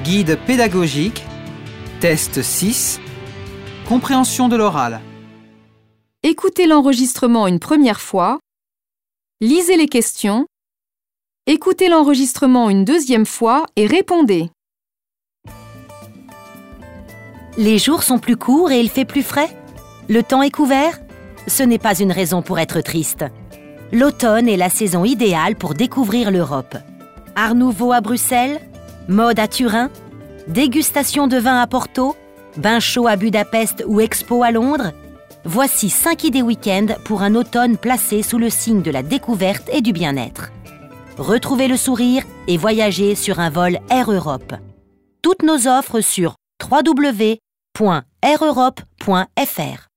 Guide pédagogique, test 6, compréhension de l'oral. Écoutez l'enregistrement une première fois, lisez les questions, écoutez l'enregistrement une deuxième fois et répondez. Les jours sont plus courts et il fait plus frais. Le temps est couvert. Ce n'est pas une raison pour être triste. L'automne est la saison idéale pour découvrir l'Europe. Art nouveau à Bruxelles, mode à Turin, dégustation de vin à Porto, bain chaud à Budapest ou expo à Londres. Voici 5 idées week-end pour un automne placé sous le signe de la découverte et du bien-être. Retrouvez le sourire et voyagez sur un vol Air Europe. Toutes nos offres sur www.aireurope.fr.